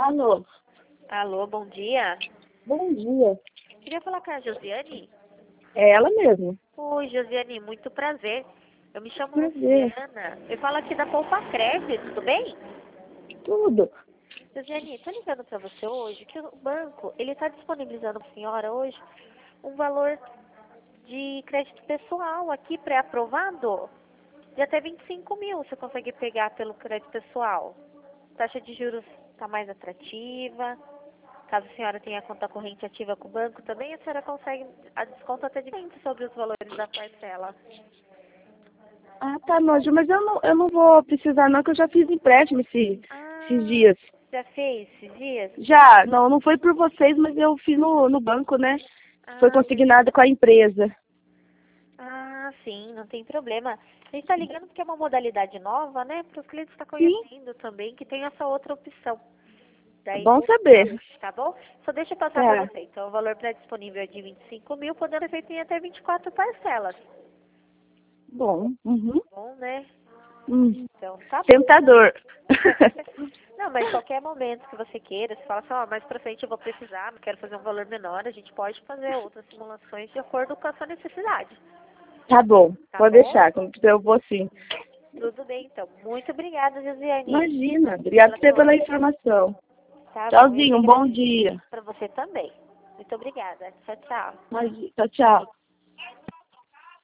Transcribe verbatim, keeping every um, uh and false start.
Alô, Alô, bom dia. bom dia. Queria falar com a Josiane. É ela mesmo. Oi, Josiane, muito prazer. Eu me chamo Prazer. Luciana. Eu falo aqui da Poupa Cred, tudo bem? Tudo. Josiane, tô ligando para você hoje que o banco, ele está disponibilizando para a senhora hoje um valor de crédito pessoal aqui pré-aprovado de até vinte e cinco mil. Você consegue pegar pelo crédito pessoal. A taxa de juros está mais atrativa. Caso a senhora tenha conta corrente ativa com o banco também, a senhora consegue a desconto até de vinte sobre os valores da parcela. Ah, tá, Nojo, mas eu não, eu não vou precisar não, que eu já fiz empréstimo esse, esses Ah, dias. já fez esses dias? Já, não, não foi por vocês, mas eu fiz no, no banco, né? Foi Ah, consignado com a empresa. ah, sim, não tem problema. A gente está ligando porque é uma modalidade nova, né? Para os clientes estar Sim, conhecendo também que tem essa outra opção. é Daí, bom saber. tá bom? Só deixa eu passar para Tá, você. Então, o valor pré-disponível é de vinte e cinco mil, podendo ser feito em até vinte e quatro parcelas. bom. Uhum. Bom, né? Hum. Então, tá bom. Tentador. Não, mas qualquer momento que você queira, você fala assim, ó, mais pra frente eu vou precisar, quero fazer um valor menor, a gente pode fazer outras simulações de acordo com a sua necessidade. Tá bom, Tá pode bom? deixar, como quiser eu vou sim. Tudo bem, então. Muito obrigada, Josiane, Imagina, obrigado pela pela sua... informação. Tá bom, eu que Tchauzinho, um bom agradeço. dia. Pra você também. Muito obrigada. Tchau, tchau. Imagina, tchau, tchau.